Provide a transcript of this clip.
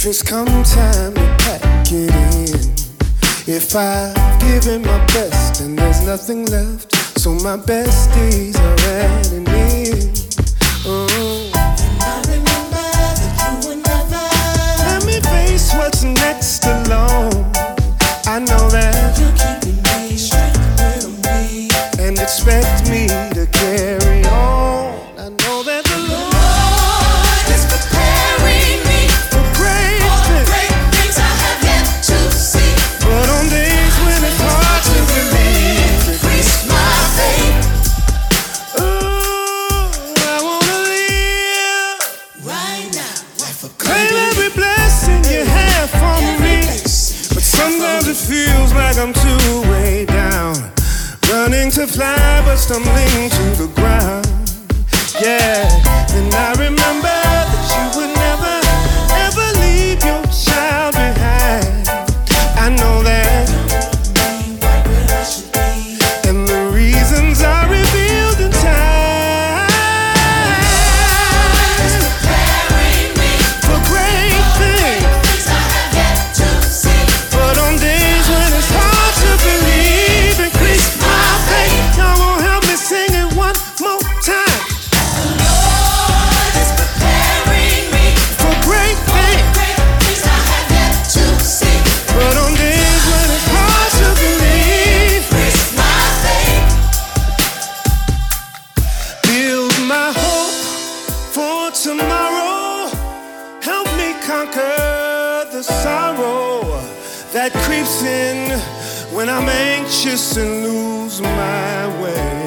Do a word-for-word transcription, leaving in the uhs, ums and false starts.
If it's come time to pack it in, if I've given my best and there's nothing left, so my best days are at an end. Oh. And I remember that you were never. Let me face what's next alone. I know that you're keeping me straight when I'm weak, and expect me to carry on. I know that the Lord, Lord is preparing me for great for the things. great things I have yet to see. But on days when it's hard to believe, Increase my faith ooh, I wanna live. right now. Life Claim every blessing you have for me. But sometimes it feels like I'm too way down, running to fly but stumbling to the ground. Yeah, and I remember that you would never, ever leave your child behind. I know that, right where I should be. and the reasons are revealed in time. Preparing me For great things. things I have yet to see. But on days when it's hard to believe, increase my faith. Y'all won't help me sing it one more time. Lord is preparing me For great things. great things I have yet to see. But on days when it's hard to believe, Increase my faith. build my hope for tomorrow. Help me conquer the sorrow that creeps in when I'm anxious and lose my way.